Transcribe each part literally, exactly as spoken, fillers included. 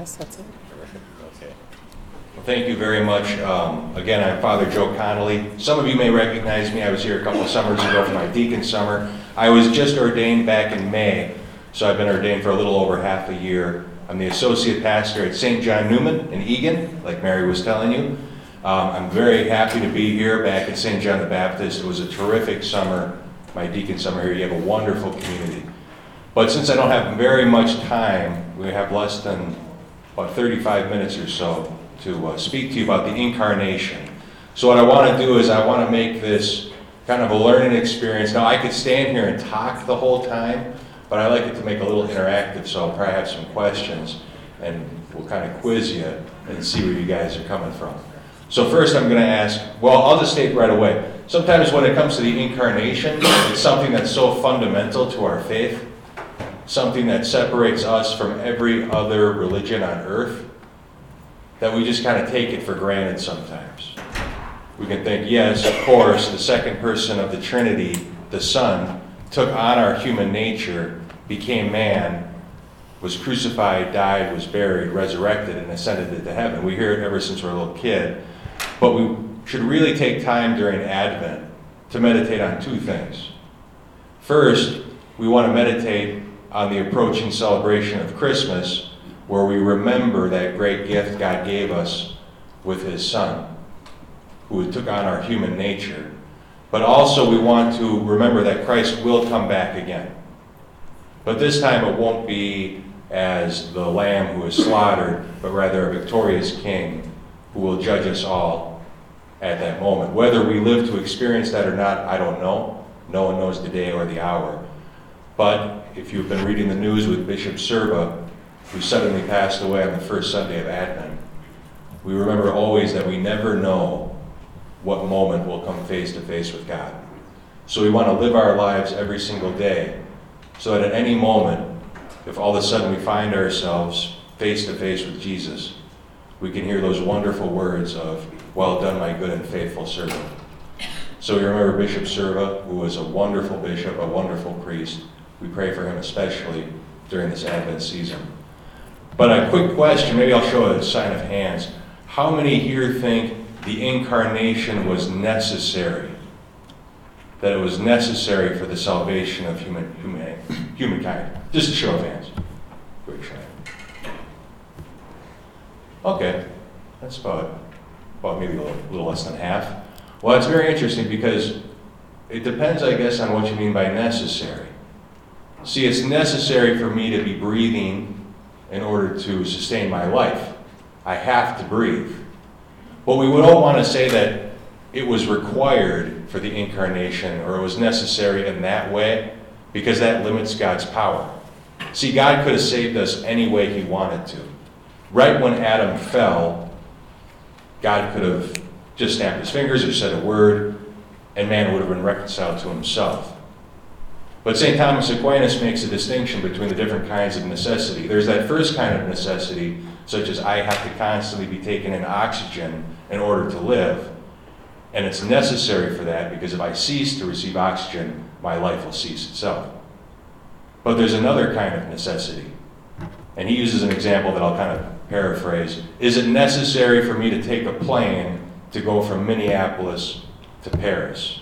Yes, that's it. Okay. Well, thank you very much. Um, again, I'm Father Joe Connolly. Some of you may recognize me. I was here a couple of summers ago for my deacon summer. I was just ordained back in May, so I've been ordained for a little over half a year. I'm the associate pastor at Saint John Neumann in Eagan, like Mary was telling you. Um, I'm very happy to be here back at Saint John the Baptist. It was a terrific summer, my deacon summer here. You have a wonderful community. But since I don't have very much time, we have less than about thirty-five minutes or so to uh, speak to you about the incarnation. So what I want to do is I want to make this kind of a learning experience. Now I could stand here and talk the whole time, but I like it to make a little interactive, so I'll probably have some questions and we'll kind of quiz you and see where you guys are coming from. So first I'm going to ask, well, I'll just state right away, sometimes when it comes to the incarnation, it's something that's so fundamental to our faith, something that separates us from every other religion on earth, that we just kind of take it for granted sometimes. We can think, yes, of course, the second person of the Trinity, the Son, took on our human nature, became man, was crucified, died, was buried, resurrected, and ascended into heaven. We hear it ever since we're a little kid. But we should really take time during Advent to meditate on two things. First, we want to meditate on the approaching celebration of Christmas, where we remember that great gift God gave us with His Son, who took on our human nature. But also we want to remember that Christ will come back again. But this time it won't be as the Lamb who is slaughtered, but rather a victorious King who will judge us all at that moment. Whether we live to experience that or not, I don't know. No one knows the day or the hour. But if you've been reading the news with Bishop Serva, who suddenly passed away on the first Sunday of Advent, we remember always that we never know what moment we'll come face to face with God. So we want to live our lives every single day so that at any moment, if all of a sudden we find ourselves face to face with Jesus, we can hear those wonderful words of, "Well done, my good and faithful servant." So we remember Bishop Serva, who was a wonderful bishop, a wonderful priest. We pray for him especially during this Advent season. But a quick question, maybe I'll show a sign of hands. How many here think the incarnation was necessary? That it was necessary for the salvation of human, human humankind? Just a show of hands. Quick show. Okay, that's about, about maybe a little, little less than half. Well, it's very interesting because it depends, I guess, on what you mean by necessary. See, it's necessary for me to be breathing in order to sustain my life. I have to breathe. But we would all want to say that it was required for the incarnation, or it was necessary in that way, because that limits God's power. See, God could have saved us any way He wanted to. Right when Adam fell, God could have just snapped His fingers or said a word, and man would have been reconciled to himself. But Saint Thomas Aquinas makes a distinction between the different kinds of necessity. There's that first kind of necessity, such as I have to constantly be taking in oxygen in order to live. And it's necessary for that because if I cease to receive oxygen, my life will cease itself. But there's another kind of necessity. And he uses an example that I'll kind of paraphrase. Is it necessary for me to take a plane to go from Minneapolis to Paris?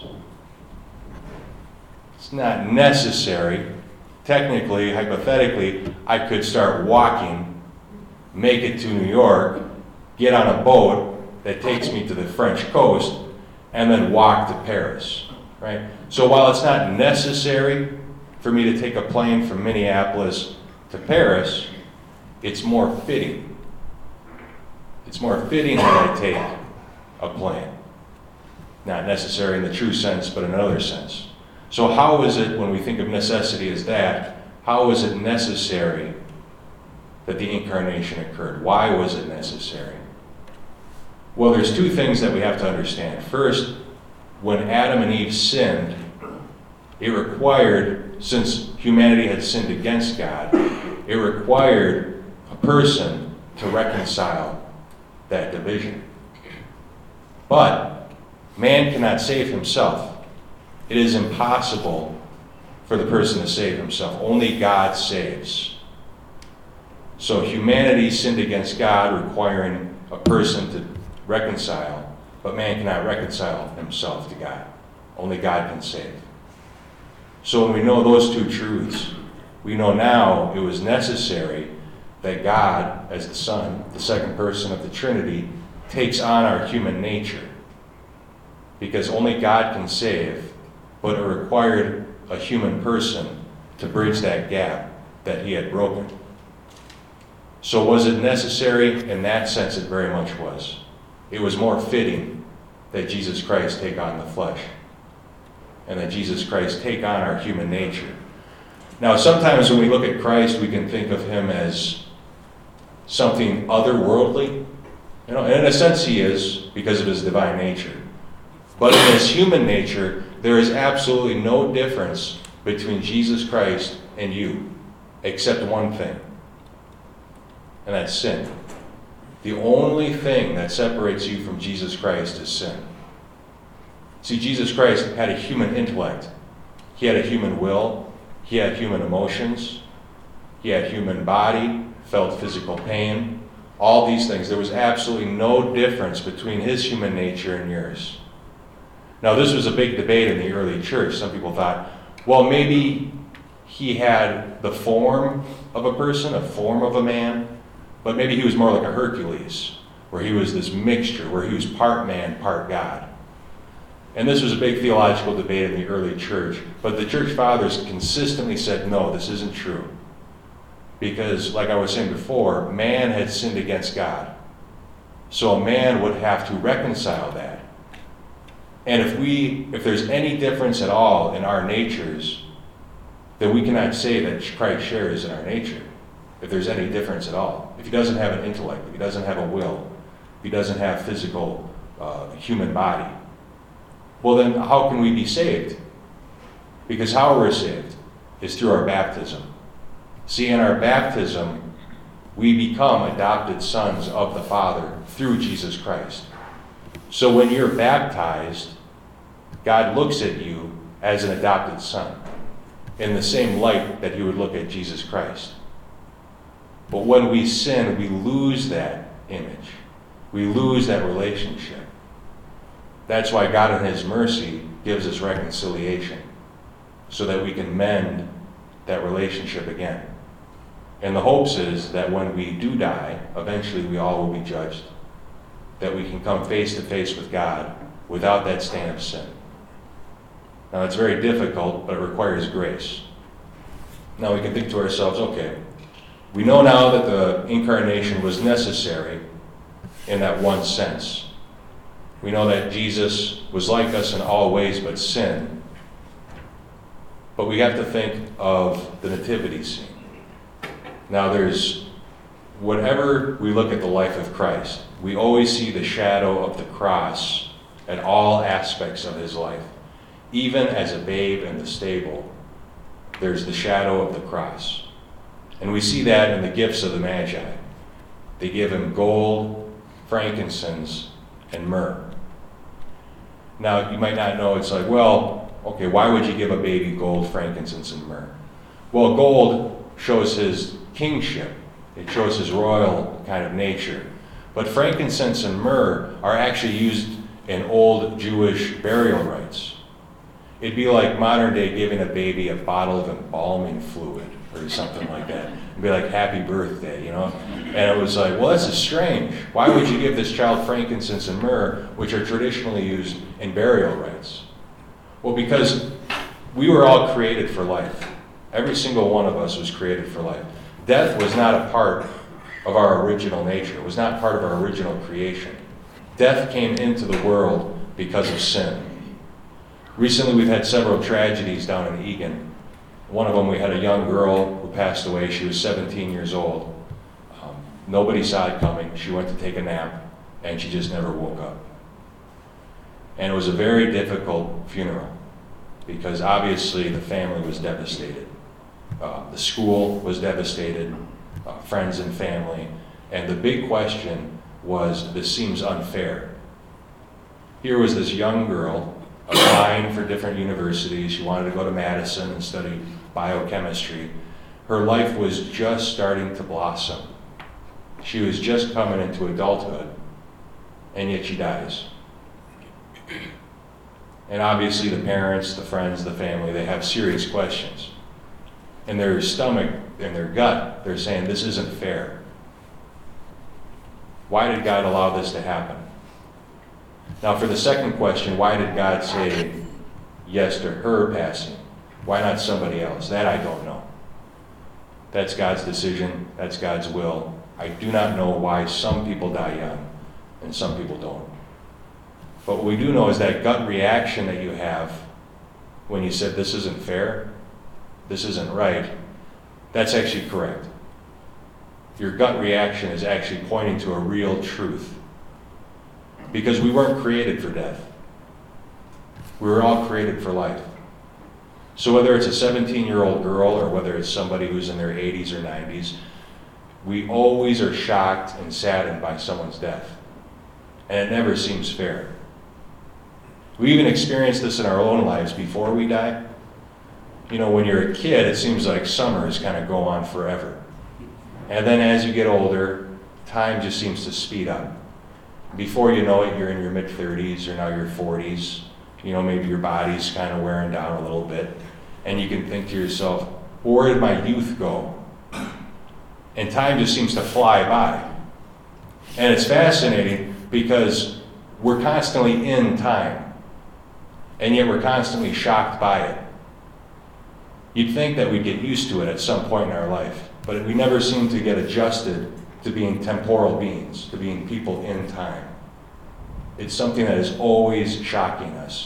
It's not necessary. Technically, hypothetically, I could start walking, make it to New York, get on a boat that takes me to the French coast, and then walk to Paris, right? So while it's not necessary for me to take a plane from Minneapolis to Paris, it's more fitting. It's more fitting that I take a plane. Not necessary in the true sense, but in another sense. So how is it, when we think of necessity as that, how is it necessary that the incarnation occurred? Why was it necessary? Well, there's two things that we have to understand. First, when Adam and Eve sinned, it required, since humanity had sinned against God, it required a person to reconcile that division. But man cannot save himself. It is impossible for the person to save himself. Only God saves. So humanity sinned against God, requiring a person to reconcile, but man cannot reconcile himself to God. Only God can save. So when we know those two truths, we know now it was necessary that God, as the Son, the second person of the Trinity, takes on our human nature. Because only God can save, but it required a human person to bridge that gap that he had broken. So was it necessary? In that sense, it very much was. It was more fitting that Jesus Christ take on the flesh and that Jesus Christ take on our human nature. Now, sometimes when we look at Christ, we can think of him as something otherworldly. You know, and in a sense he is because of his divine nature. But in his human nature, there is absolutely no difference between Jesus Christ and you, except one thing, and that's sin. The only thing that separates you from Jesus Christ is sin. See, Jesus Christ had a human intellect. He had a human will. He had human emotions. He had human body, felt physical pain. All these things. There was absolutely no difference between his human nature and yours. Now, this was a big debate in the early church. Some people thought, well, maybe he had the form of a person, a form of a man, but maybe he was more like a Hercules, where he was this mixture, where he was part man, part God. And this was a big theological debate in the early church, but the church fathers consistently said, no, this isn't true. Because, like I was saying before, man had sinned against God. So a man would have to reconcile that. And if we, if there's any difference at all in our natures, then we cannot say that Christ shares in our nature. If there's any difference at all. If he doesn't have an intellect, if he doesn't have a will, if he doesn't have physical uh, human body, well then how can we be saved? Because how we're saved is through our baptism. See, in our baptism, we become adopted sons of the Father through Jesus Christ. So when you're baptized, God looks at you as an adopted son in the same light that he would look at Jesus Christ. But when we sin, we lose that image. We lose that relationship. That's why God in his mercy gives us reconciliation, so that we can mend that relationship again. And the hopes is that when we do die, eventually we all will be judged, that we can come face to face with God without that stain of sin. Now it's very difficult, but it requires grace. Now we can think to ourselves, okay, we know now that the incarnation was necessary in that one sense. We know that Jesus was like us in all ways but sin. But we have to think of the nativity scene. Now there's, whenever we look at the life of Christ, we always see the shadow of the cross at all aspects of his life. Even as a babe in the stable, there's the shadow of the cross. And we see that in the gifts of the Magi. They give him gold, frankincense, and myrrh. Now, you might not know, it's like, well, okay, why would you give a baby gold, frankincense, and myrrh? Well, gold shows his kingship. It shows his royal kind of nature. But frankincense and myrrh are actually used in old Jewish burial rites. It'd be like modern day giving a baby a bottle of embalming fluid or something like that. It'd be like, happy birthday, you know? And it was like, well, this is strange. Why would you give this child frankincense and myrrh, which are traditionally used in burial rites? Well, because we were all created for life. Every single one of us was created for life. Death was not a part of our original nature. It was not part of our original creation. Death came into the world because of sin. Recently, we've had several tragedies down in Egan. One of them, we had a young girl who passed away. She was seventeen years old. Um, nobody saw it coming. She went to take a nap, and she just never woke up. And it was a very difficult funeral, because obviously the family was devastated. Uh, the school was devastated, uh, friends and family. And the big question was, this seems unfair. Here was this young girl applying for different universities. She wanted to go to Madison and study biochemistry. Her life was just starting to blossom. She was just coming into adulthood, and yet she dies. And obviously the parents, the friends, the family, they have serious questions. In their stomach, in their gut, they're saying, this isn't fair. Why did God allow this to happen? Now for the second question, why did God say yes to her passing? Why not somebody else? That I don't know. That's God's decision. That's God's will. I do not know why some people die young and some people don't. But what we do know is that gut reaction that you have when you said this isn't fair, this isn't right, that's actually correct. Your gut reaction is actually pointing to a real truth. Because we weren't created for death. We were all created for life. So whether it's a seventeen-year-old girl or whether it's somebody who's in their eighties or nineties, we always are shocked and saddened by someone's death. And it never seems fair. We even experience this in our own lives before we die. You know, when you're a kid, it seems like summers kind of go on forever. And then as you get older, time just seems to speed up. Before you know it, you're in your mid-thirties or now your forties. You know, maybe your body's kind of wearing down a little bit. And you can think to yourself, well, where did my youth go? And time just seems to fly by. And it's fascinating because we're constantly in time. And yet we're constantly shocked by it. You'd think that we'd get used to it at some point in our life, but we never seem to get adjusted to being temporal beings, to being people in time. It's something that is always shocking us.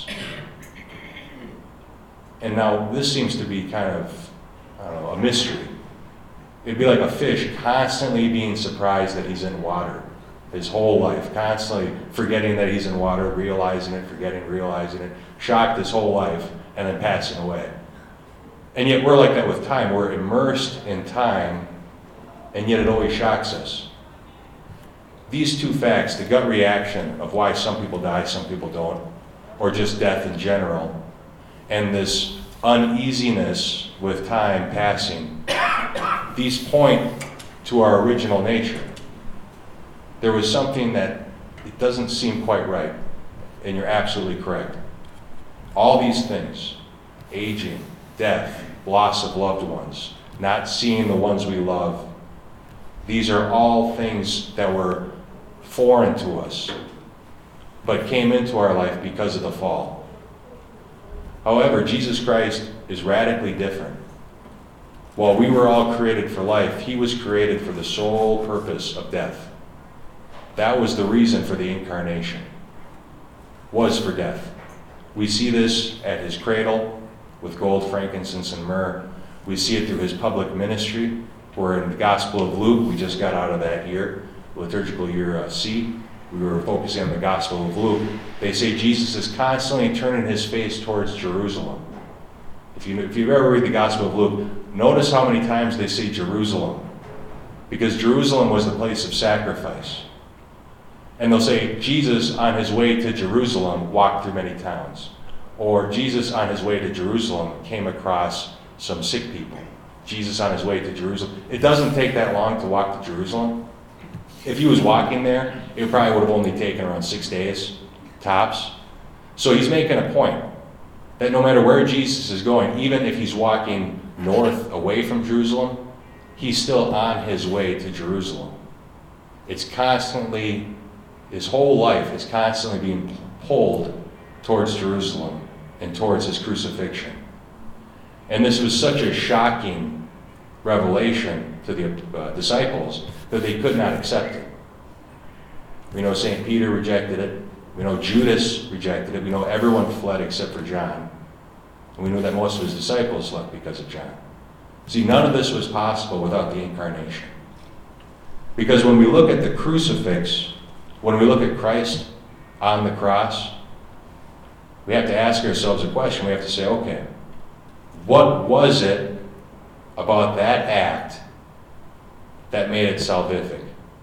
And now this seems to be kind of, I don't know, a mystery. It'd be like a fish constantly being surprised that he's in water his whole life, constantly forgetting that he's in water, realizing it, forgetting, realizing it, shocked his whole life, and then passing away. And yet we're like that with time. We're immersed in time, and yet it always shocks us. These two facts, the gut reaction of why some people die, some people don't, or just death in general, and this uneasiness with time passing, these point to our original nature. There was something that it doesn't seem quite right, and you're absolutely correct. All these things, aging, death, loss of loved ones, not seeing the ones we love, these are all things that were foreign to us, but came into our life because of the fall. However, Jesus Christ is radically different. While we were all created for life, he was created for the sole purpose of death. That was the reason for the incarnation, was for death. We see this at his cradle with gold, frankincense, and myrrh. We see it through his public ministry, where in the Gospel of Luke, we just got out of that year, liturgical year uh, C. We were focusing on the Gospel of Luke. They say Jesus is constantly turning his face towards Jerusalem. If you, if you ever read the Gospel of Luke, notice how many times they say Jerusalem, because Jerusalem was the place of sacrifice. And they'll say, Jesus on his way to Jerusalem walked through many towns. Or Jesus on his way to Jerusalem came across some sick people. Jesus on his way to Jerusalem. It doesn't take that long to walk to Jerusalem. If he was walking there, it probably would have only taken around six days, tops. So he's making a point that no matter where Jesus is going, even if he's walking north away from Jerusalem, he's still on his way to Jerusalem. It's constantly, his whole life is constantly being pulled towards Jerusalem and towards his crucifixion. And this was such a shocking revelation to the uh, disciples that they could not accept it. We know Saint Peter rejected it. We know Judas rejected it. We know everyone fled except for John. And we know that most of his disciples left because of John. See, none of this was possible without the incarnation. Because when we look at the crucifix, when we look at Christ on the cross, we have to ask ourselves a question. We have to say, okay, what was it about that act that made it salvific?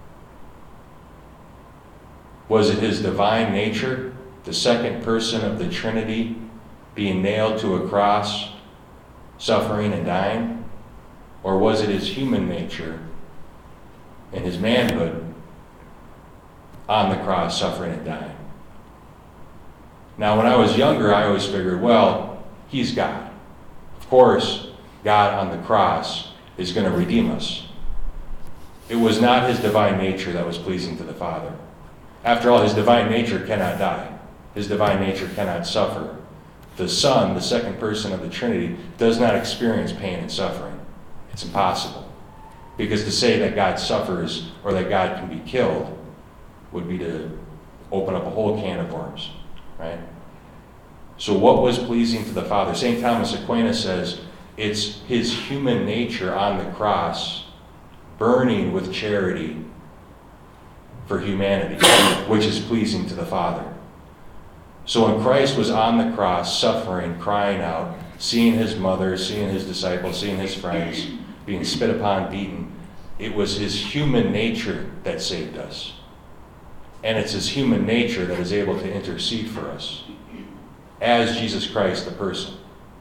Was it his divine nature, the second person of the Trinity, being nailed to a cross, suffering and dying? Or was it his human nature in his manhood on the cross, suffering and dying. Now, when I was younger, I always figured, well, he's God. Of course, God on the cross is going to redeem us. It was not his divine nature that was pleasing to the Father. After all, his divine nature cannot die. His divine nature cannot suffer. The Son, the second person of the Trinity, does not experience pain and suffering. It's impossible. Because to say that God suffers or that God can be killed would be to open up a whole can of worms, right? So what was pleasing to the Father? Saint Thomas Aquinas says it's his human nature on the cross burning with charity for humanity, which is pleasing to the Father. So when Christ was on the cross, suffering, crying out, seeing his mother, seeing his disciples, seeing his friends, being spit upon, beaten, it was his human nature that saved us. And it's his human nature that is able to intercede for us as Jesus Christ, the person.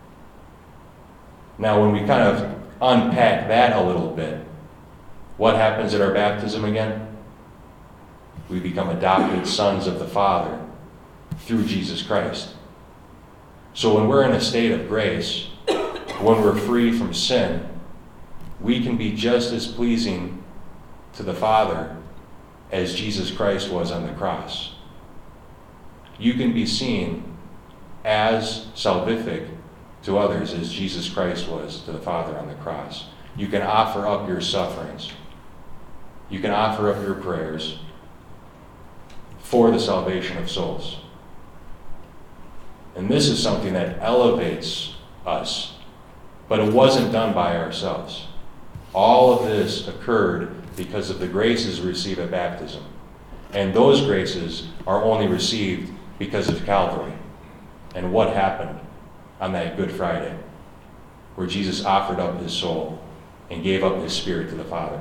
Now, when we kind of unpack that a little bit, what happens at our baptism again? We become adopted sons of the Father through Jesus Christ. So when we're in a state of grace, when we're free from sin, we can be just as pleasing to the Father as Jesus Christ was on the cross. You can be seen as salvific to others as Jesus Christ was to the Father on the cross. You can offer up your sufferings. You can offer up your prayers for the salvation of souls. And this is something that elevates us, but it wasn't done by ourselves. All of this occurred because of the graces received at baptism. And those graces are only received because of Calvary. And what happened on that Good Friday, where Jesus offered up his soul and gave up his spirit to the Father.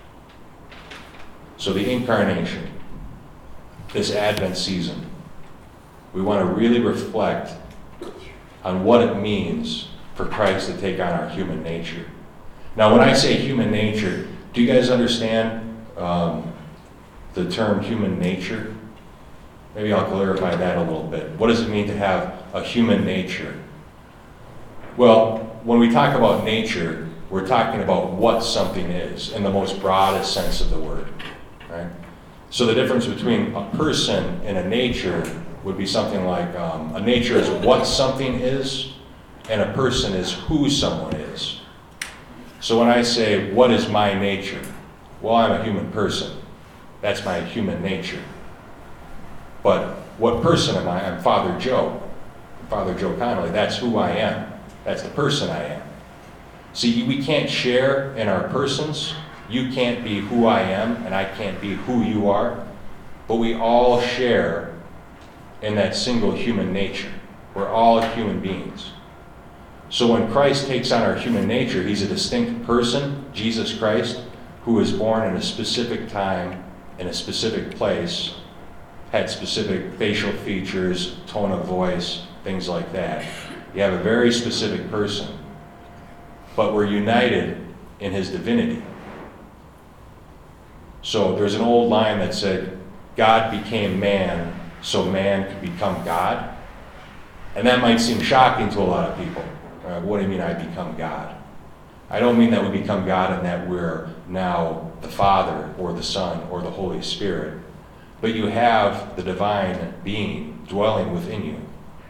So the incarnation, this Advent season, we want to really reflect on what it means for Christ to take on our human nature. Now, when I say human nature, do you guys understand um, the term human nature? Maybe I'll clarify that a little bit. What does it mean to have a human nature? Well, when we talk about nature, we're talking about what something is in the most broadest sense of the word, right? So the difference between a person and a nature would be something like um, a nature is what something is, and a person is who someone is. So when I say, what is my nature? Well, I'm a human person. That's my human nature. But what person am I? I'm Father Joe. Father Joe Connolly. That's who I am. That's the person I am. See, we can't share in our persons. You can't be who I am, and I can't be who you are. But we all share in that single human nature. We're all human beings. So when Christ takes on our human nature, he's a distinct person, Jesus Christ, who was born in a specific time, in a specific place, had specific facial features, tone of voice, things like that. You have a very specific person, but we're united in his divinity. So there's an old line that said, God became man so man could become God. And that might seem shocking to a lot of people. Uh, what do you mean I become God? I don't mean that we become God and that we're now the Father or the Son or the Holy Spirit. But you have the divine being dwelling within you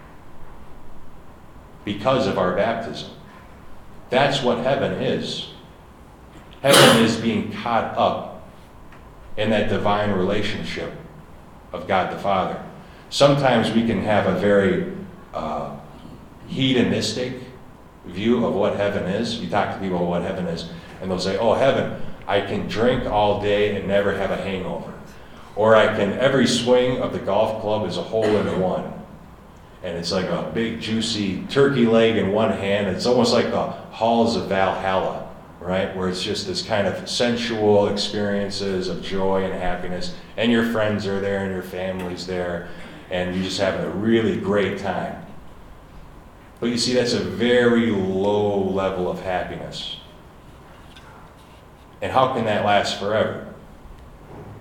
because of our baptism. That's what heaven is. Heaven is being caught up in that divine relationship of God the Father. Sometimes we can have a very uh, hedonistic view of what heaven is. You talk to people about what heaven is, and they'll say, oh, heaven, I can drink all day and never have a hangover. Or I can, every swing of the golf club is a hole in one. And it's like a big, juicy turkey leg in one hand. It's almost like the halls of Valhalla, right? Where it's just this kind of sensual experiences of joy and happiness. And your friends are there and your family's there. And you're just having a really great time. But you see, that's a very low level of happiness. And how can that last forever?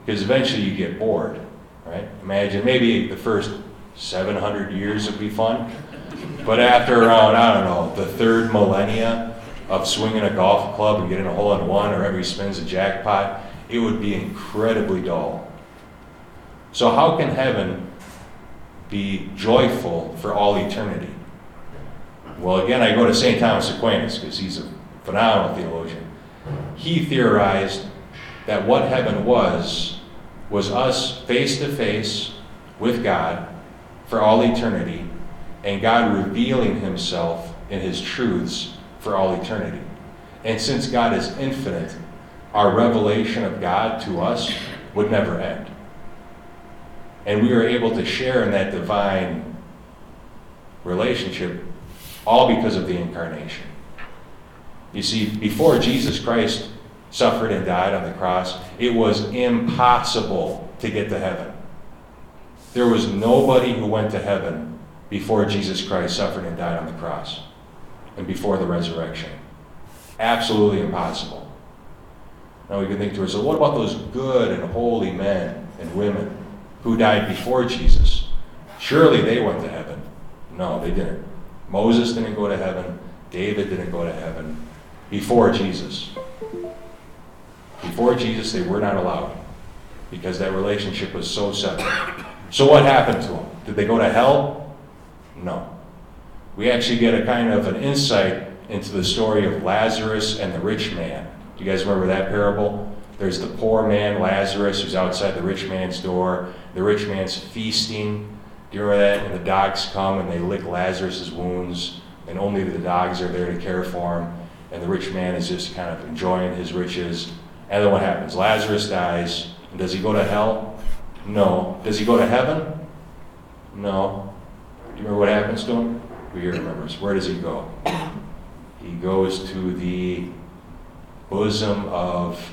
because eventually you get bored, right? Imagine maybe the first seven hundred years would be fun, but after around, I don't know, the third millennia of swinging a golf club and getting a hole-in-one, or every spins a jackpot, it would be incredibly dull. So how can heaven be joyful for all eternity? Well, again, I go to Saint Thomas Aquinas because he's a phenomenal theologian. He theorized that what heaven was, was us face to face with God for all eternity, and God revealing himself in his truths for all eternity. And since God is infinite, our revelation of God to us would never end. And we are able to share in that divine relationship all because of the incarnation. You see, before Jesus Christ suffered and died on the cross, it was impossible to get to heaven. There was nobody who went to heaven before Jesus Christ suffered and died on the cross and before the resurrection. Absolutely impossible. Now we can think to ourselves, what about those good and holy men and women who died before Jesus? Surely they went to heaven. No, they didn't. Moses didn't go to heaven. David didn't go to heaven before Jesus. Before Jesus, they were not allowed because that relationship was so separate. So what happened to them? Did they go to hell? No. We actually get a kind of an insight into the story of Lazarus and the rich man. Do you guys remember that parable? There's the poor man, Lazarus, who's outside the rich man's door. The rich man's feasting. Do you remember that? And the dogs come and they lick Lazarus' wounds, and only the dogs are there to care for him. And the rich man is just kind of enjoying his riches. And then what happens? Lazarus dies. And does he go to hell? No. Does he go to heaven? No. Do you remember what happens to him? Who here remembers? Where does he go? He goes to the bosom of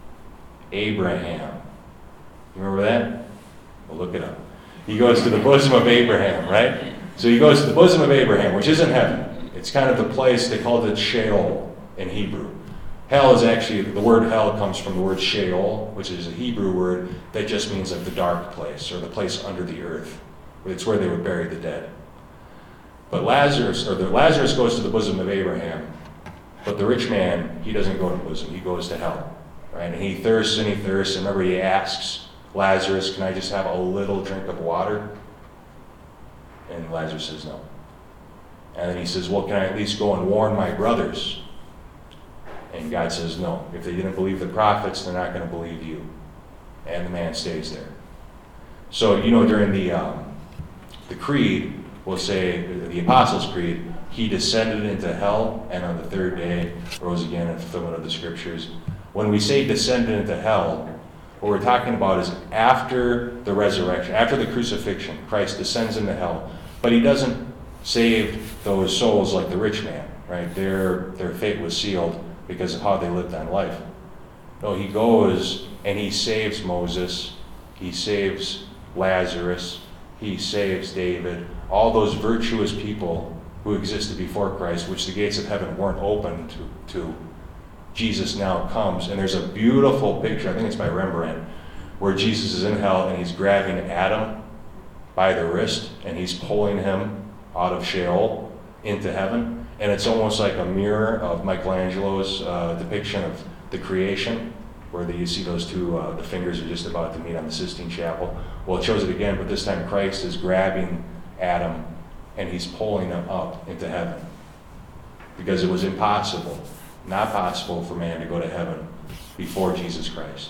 Abraham. You remember that? Well, look it up. He goes to the bosom of Abraham, right? So he goes to the bosom of Abraham, which isn't heaven. It's kind of the place, they called it Sheol in Hebrew. Hell is actually, the word hell comes from the word Sheol, which is a Hebrew word that just means like the dark place, or the place under the earth. It's where they would bury the dead. But Lazarus, or the Lazarus goes to the bosom of Abraham, but the rich man, he doesn't go to the bosom, he goes to hell. Right? And he thirsts and he thirsts, and remember he asks Lazarus, can I just have a little drink of water? And Lazarus says no. And then he says, well, can I at least go and warn my brothers? And God says no. If they didn't believe the prophets, they're not going to believe you. And the man stays there. So, you know, during the um, the creed, we'll say, the Apostles' Creed, he descended into hell, and on the third day rose again in fulfillment of the Scriptures. When we say descended into hell, what we're talking about is after the resurrection, after the crucifixion, Christ descends into hell, but he doesn't save those souls like the rich man, right? Their, their fate was sealed because of how they lived on life. No, he goes and he saves Moses, he saves Lazarus, he saves David, all those virtuous people who existed before Christ, which the gates of heaven weren't open to, to. Jesus now comes, and there's a beautiful picture, I think it's by Rembrandt, where Jesus is in hell and he's grabbing Adam by the wrist and he's pulling him out of Sheol into heaven. And it's almost like a mirror of Michelangelo's uh, depiction of the creation, where the, you see those two, uh, the fingers are just about to meet on the Sistine Chapel. Well, it shows it again, but this time Christ is grabbing Adam and he's pulling him up into heaven. Because it was impossible, not possible for man to go to heaven before Jesus Christ.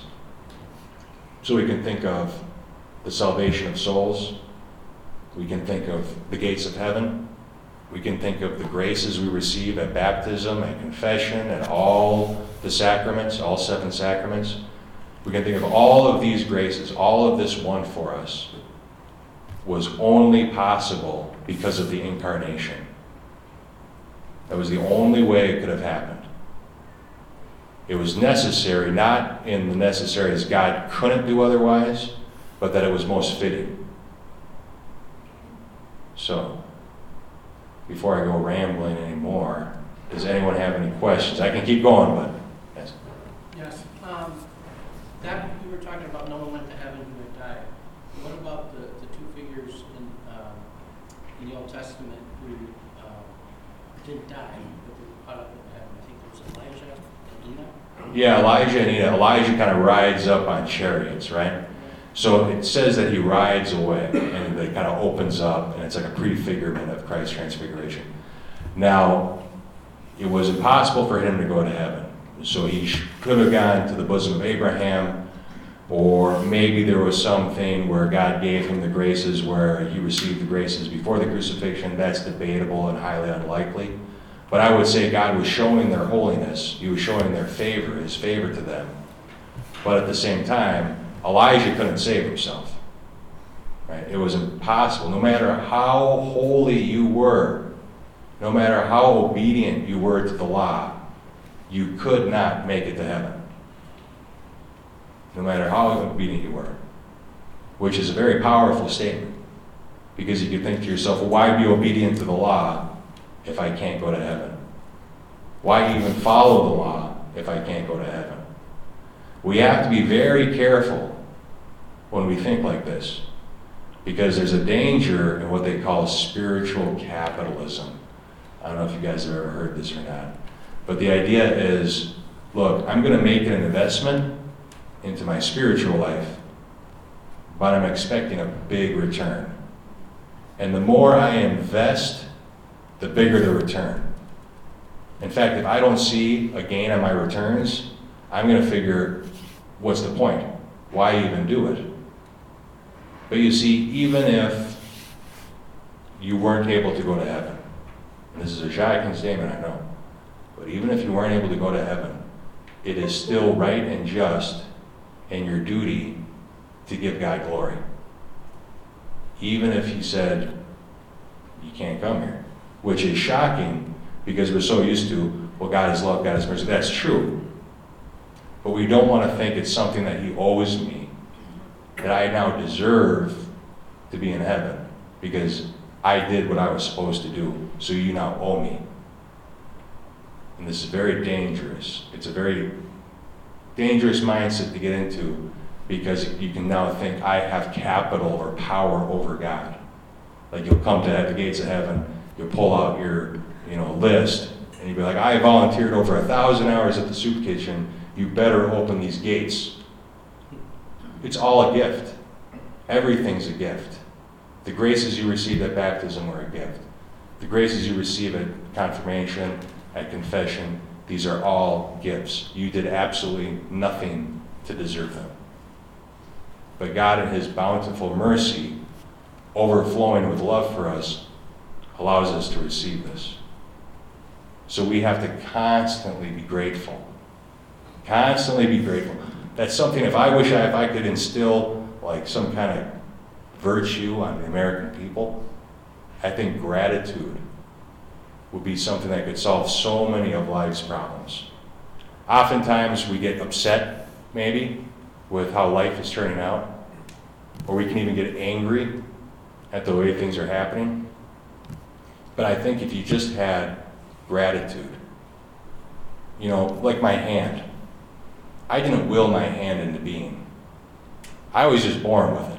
So we can think of the salvation of souls. We can think of the gates of heaven. We can think of the graces we receive at baptism and confession and all the sacraments, all seven sacraments. We can think of all of these graces, all of this won for us was only possible because of the incarnation. That was the only way it could have happened. It was necessary, not in the necessary as God couldn't do otherwise, but that it was most fitting. So, before I go rambling anymore, does anyone have any questions? I can keep going, but yes. Yes. Um, That, you were talking about no one went to heaven who had died. What about the, the two figures in, um, in the Old Testament who uh, didn't die, but they were caught up in heaven? I think it was Elijah and Enoch. Yeah, Elijah and Enoch. Elijah kind of rides up on chariots, right? So it says that he rides away, and it kind of opens up, and it's like a prefigurement of Christ's transfiguration. Now, it was impossible for him to go to heaven. So he could have gone to the bosom of Abraham, or maybe there was something where God gave him the graces where he received the graces before the crucifixion. That's debatable and highly unlikely. But I would say God was showing their holiness. He was showing their favor, his favor to them. But at the same time, Elijah couldn't save himself. Right? It was impossible. No matter how holy you were, no matter how obedient you were to the law, you could not make it to heaven. No matter how obedient you were. Which is a very powerful statement. Because you could think to yourself, well, why be obedient to the law if I can't go to heaven? Why even follow the law if I can't go to heaven? We have to be very careful when we think like this. Because there's a danger in what they call spiritual capitalism. I don't know if you guys have ever heard this or not. But the idea is, look, I'm going to make an investment into my spiritual life, but I'm expecting a big return. And the more I invest, the bigger the return. In fact, if I don't see a gain on my returns, I'm going to figure, what's the point? Why even do it? But you see, even if you weren't able to go to heaven, and this is a shocking statement, I know, but even if you weren't able to go to heaven, it is still right and just and your duty to give God glory. Even if he said, you can't come here. Which is shocking because we're so used to, well, God is love, God is mercy. That's true. But we don't want to think it's something that he owes me, that I now deserve to be in heaven because I did what I was supposed to do, so you now owe me. And this is very dangerous. It's a very dangerous mindset to get into because you can now think I have capital or power over God. Like you'll come to the gates of heaven, you'll pull out your you know list, and you'll be like, I volunteered over a thousand hours at the soup kitchen, you better open these gates. It's all a gift. Everything's a gift. The graces you received at baptism were a gift. The graces you receive at confirmation, at confession, these are all gifts. You did absolutely nothing to deserve them. But God, in his bountiful mercy, overflowing with love for us, allows us to receive this. So we have to constantly be grateful. Constantly be grateful. That's something, if I wish I, if I could instill like some kind of virtue on the American people, I think gratitude would be something that could solve so many of life's problems. Oftentimes we get upset, maybe, with how life is turning out, or we can even get angry at the way things are happening. But I think if you just had gratitude, you know, like my hand, I didn't will my hand into being. I was just born with it.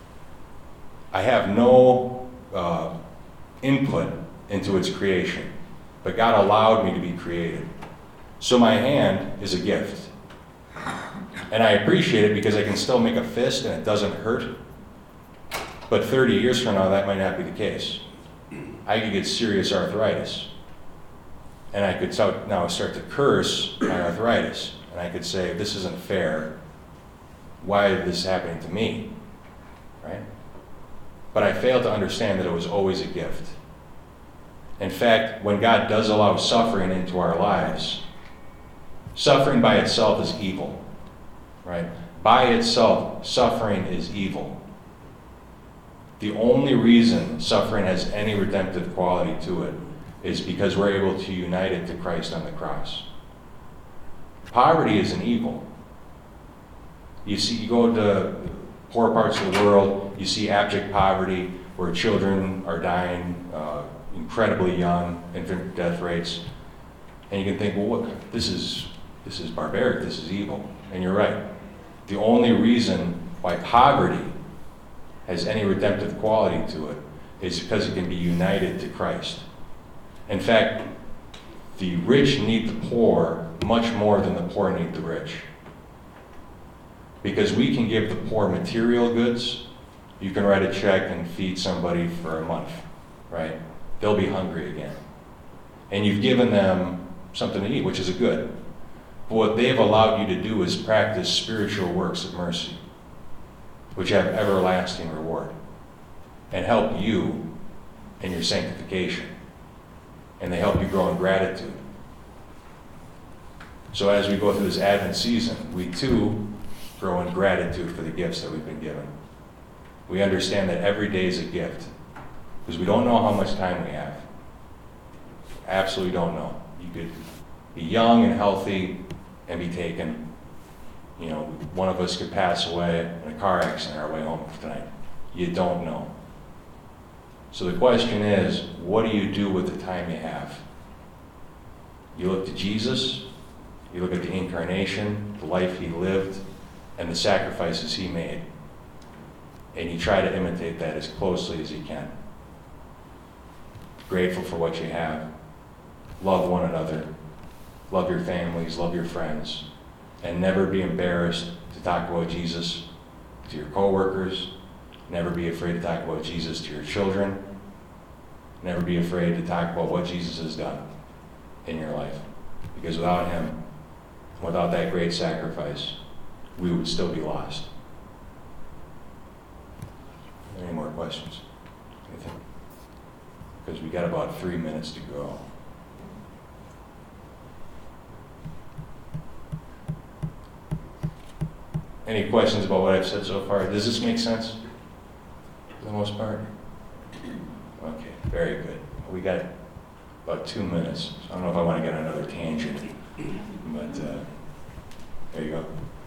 I have no uh, input into its creation, but God allowed me to be created. So my hand is a gift. And I appreciate it because I can still make a fist and it doesn't hurt. But thirty years from now, that might not be the case. I could get serious arthritis. And I could now start to curse my arthritis. And I could say, this isn't fair. Why is this happening to me? Right? But I failed to understand that it was always a gift. In fact, when God does allow suffering into our lives, suffering by itself is evil. Right? By itself, suffering is evil. The only reason suffering has any redemptive quality to it is because we're able to unite it to Christ on the cross. Poverty is an evil. You see, you go to poor parts of the world, you see abject poverty where children are dying uh, incredibly young, infant death rates, and you can think, well, what, this is this is barbaric, this is evil. And you're right. The only reason why poverty has any redemptive quality to it is because it can be united to Christ. In fact, the rich need the poor much more than the poor need the rich. Because we can give the poor material goods. You can write a check and feed somebody for a month, right? They'll be hungry again. And you've given them something to eat, which is a good. But what they've allowed you to do is practice spiritual works of mercy, which have everlasting reward and help you in your sanctification. And they help you grow in gratitude. So as we go through this Advent season, we too grow in gratitude for the gifts that we've been given. We understand that every day is a gift because we don't know how much time we have. Absolutely don't know. You could be young and healthy and be taken. You know, one of us could pass away in a car accident on our way home tonight. You don't know. So the question is, what do you do with the time you have? You look to Jesus, you look at the incarnation, the life he lived, and the sacrifices he made. And you try to imitate that as closely as you can. Grateful for what you have. Love one another. Love your families, love your friends. And never be embarrassed to talk about Jesus to your coworkers. Never be afraid to talk about Jesus to your children. Never be afraid to talk about what Jesus has done in your life. Because without him, without that great sacrifice, we would still be lost. Any more questions? Anything? Because we got about three minutes to go. Any questions about what I've said so far? Does this make sense? For the most part? Okay, very good. We got about two minutes. So I don't know if I want to get on another tangent, but uh, there you go.